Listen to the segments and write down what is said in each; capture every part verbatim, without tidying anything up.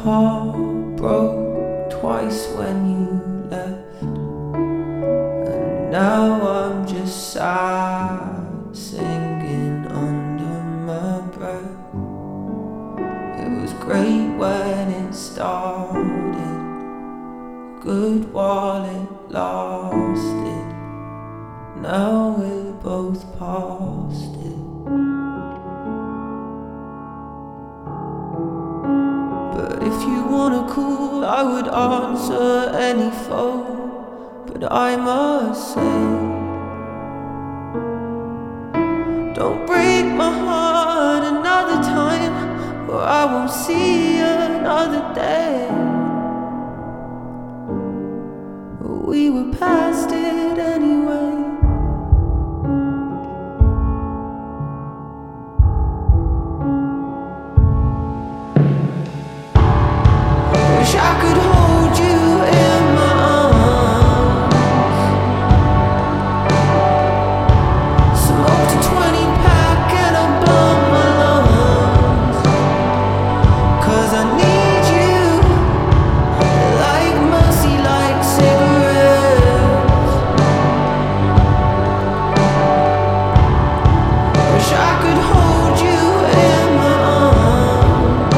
heart broke twice when you left, and now I'm just sad, singing under my breath. It was great when it started, good while it lasted. Now we're both past it. But if you wanna call, I would answer any phone. But I must say, don't break my heart another time, or I won't see you another day. We were past it anyway. Wish I could hold you in my arms, smoked a twenty pack and I bump my lungs, 'cause I need you like mercy, like cigarettes. Wish I could hold you in my arms.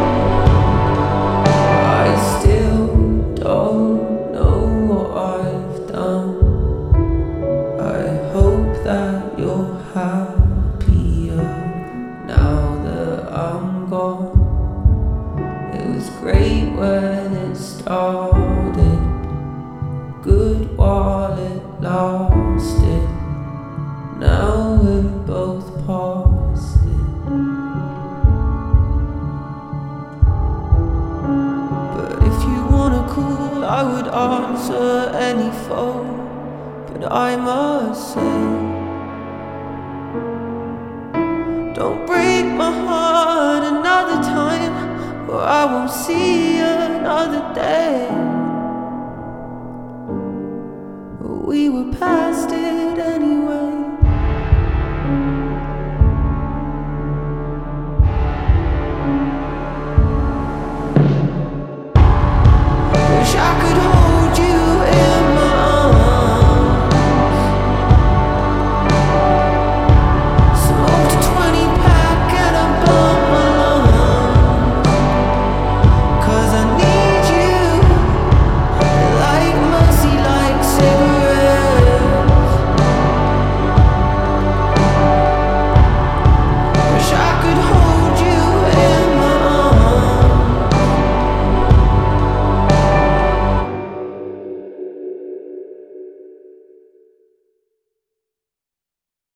I still don't know what I've done. I hope that you're happier now that I'm gone. It was great when it started, good while it lasted. Now we're both past it. But if you wanna call, I would answer any phone. But I must say, don't break my heart another time, or I won't see you another day. We were past it anyway.